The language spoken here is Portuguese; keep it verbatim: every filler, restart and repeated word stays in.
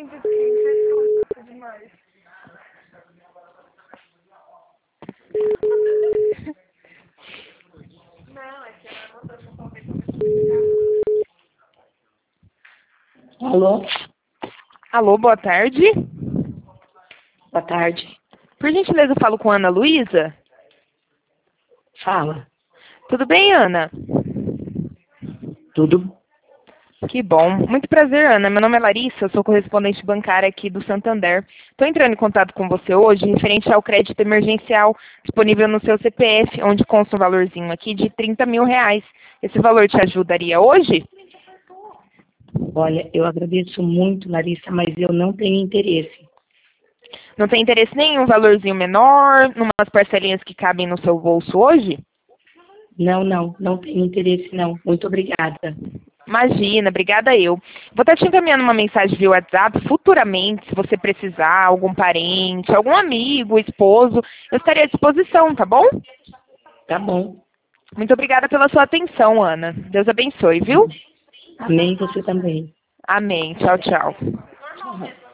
muito quente, é demais. Não, é que a moça não pode comer. Alô? Alô, boa tarde. Boa tarde. Por gentileza, eu falo com a Ana Luísa. Fala. Tudo bem, Ana? Tudo? Que bom. Muito prazer, Ana. Meu nome é Larissa, eu sou correspondente bancária aqui do Santander. Estou entrando em contato com você hoje referente ao crédito emergencial disponível no seu C P F, onde consta um valorzinho aqui de trinta mil reais. Esse valor te ajudaria hoje? Olha, eu agradeço muito, Larissa, mas eu não tenho interesse. Não tem interesse nenhum, um valorzinho menor, numas parcelinhas que cabem no seu bolso hoje? Não, não, não tenho interesse não. Muito obrigada. Imagina, obrigada eu. Vou estar te encaminhando uma mensagem via WhatsApp futuramente, se você precisar, algum parente, algum amigo, esposo, eu estarei à disposição, tá bom? Tá bom. Muito obrigada pela sua atenção, Ana. Deus abençoe, viu? Amém, você também. Amém. Tchau, tchau. Tchau.